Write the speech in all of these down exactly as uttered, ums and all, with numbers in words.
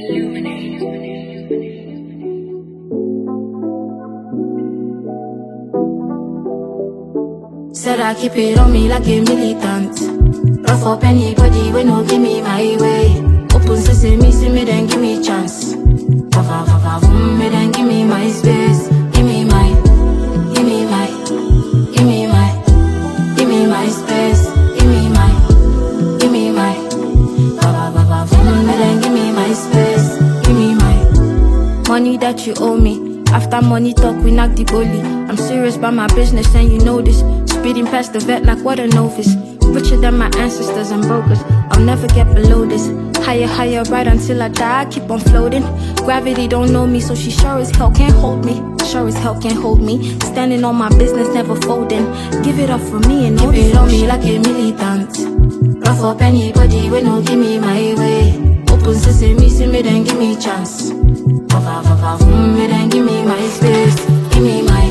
Said I keep it on me like a militant. Rough up anybody when no give me my way. Open sesame, see me then give me chance. Vava vava vroom, me then give me my space. Give me my, give me my, give me my, give me my space. Give me my, give me my, vava vava vroom, me then give me my space. Give me my money that you owe me. After money talk, we knock the bully. I'm serious about my business and you know this. Speeding past the vet like what a novice. Richer than my ancestors and brokers. I'll never get below this. Higher, higher, right until I die, I keep on floating. Gravity don't know me, so she sure as hell can't hold me. Sure as hell can't hold me. Standing on my business, never folding. Give it up for me and keep it on me like a militant. Rough up anybody when no give me my way. Open sesame, see me then give me chance. Vava vava vroom, me then give me my space. Give me my.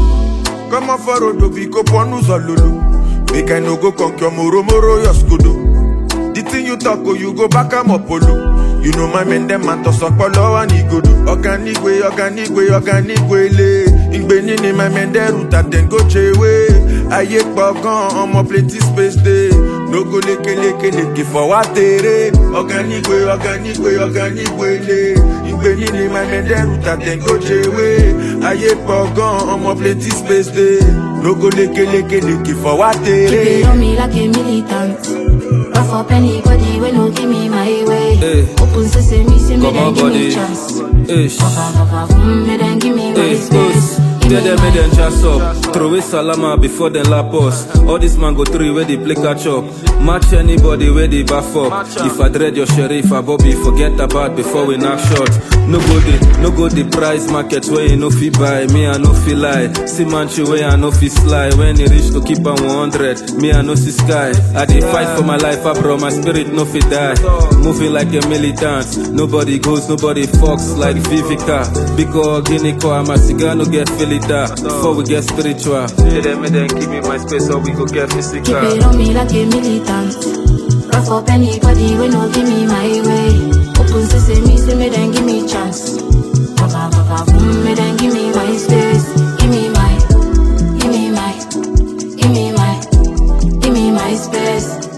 Come on for road, we go pon nous alulu. Make I no go conquer moro moro yoskudu. The thing you talk, oh, you go back am up olu. You know my men them man to suck polo and igodu. Organic way, organic way, organic way le. Ingbe nini my men de ruta then go chewe. Aye pogan on my plenty space day. No go leke leke leke for watere. Organic way, organic way, organic way le. Ingbe nini my men de ruta then go chewe. Aye pogan on my plenty space day. No go leke leke leke for watere. Keep it on me like a militant. Rough up anybody when no give me my way. Hey. Open sesame, see me Come then on, give body. me chance. Ish. Vava vava vroom, me then give me my Hey, space. boss. Tell them make them chas up. Throw away salama before they lap us. All this man go three where they play catch up. Match anybody where they baff up. If I dread your sheriff, I Bobby forget about before we knock shot. No go the, no go the price market where you no fee buy. Me I no feel lie. See manchi where I no feel sly. When it reach to keep on one hundred, me I no see sky. I dey fight for my life, I bro, my spirit no fit die. Moving like a militant. Nobody goes, nobody fucks like Vivica. Biko Guinea, I'm a cigar, no get feel it that. Before we get spiritual. Tell them and then give me my space or we go get physical. Keep it on me like a militant. Rough up anybody when no give me my way. Open sesame, see me then give me chance. Vava vava vroom, me then give me my space. Give me my, give me my, give me my, give me my space.